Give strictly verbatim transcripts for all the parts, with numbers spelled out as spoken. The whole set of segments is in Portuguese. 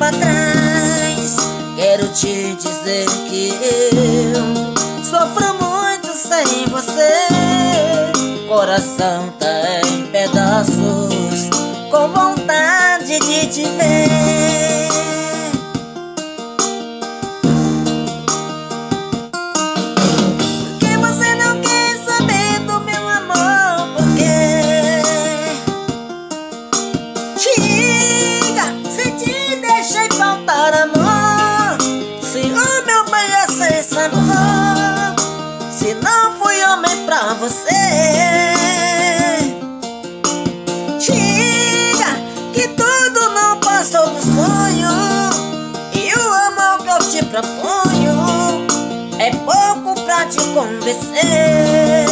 pra trás. Quero te dizer que eu sofro muito sem você. Coração tá em pedaços, com vontade de te ver. Por que você não quer saber do meu amor? Por quê? Diga se te deixei faltar amor, se o meu bem é sem sabor, se não fui homem pra você. Diga que tudo não passou do sonho, e o amor que eu te proponho é pouco pra te convencer.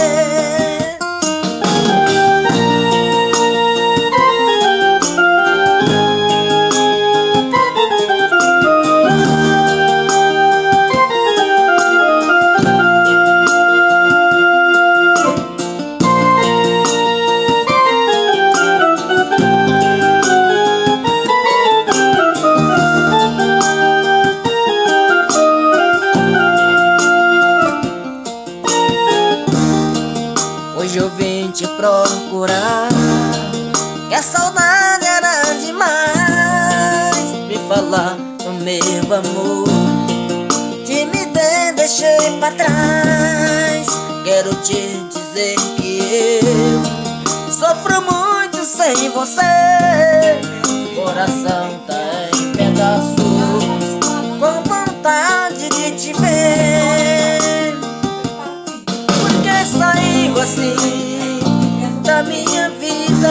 Hoje eu vim te procurar, que a saudade era demais. Me falar do meu amor, que me dei, deixei pra trás. Quero te dizer que eu sofro muito sem você. Coração tá em pedaços, com vontade de te ver. Por que saiu assim da minha vida?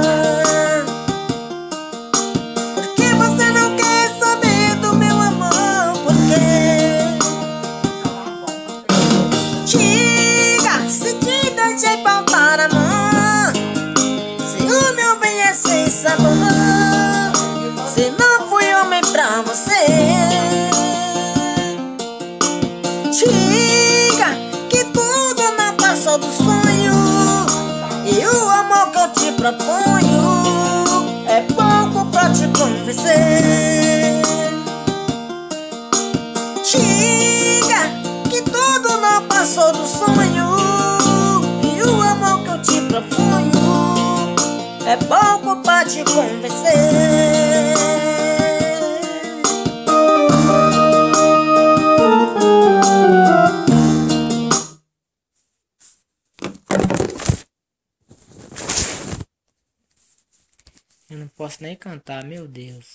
Por que você não quer saber do meu amor? Por quê? Diga se te deixei faltar amor, se o meu bem é sem sabor, se não fui homem pra você. Diga que tudo não passou do sonho, e o amor que eu te proponho é pouco pra te convencer. Diga que tudo não passou do sonho, e o amor que eu te proponho é pouco pra te convencer. Eu não posso nem cantar, meu Deus.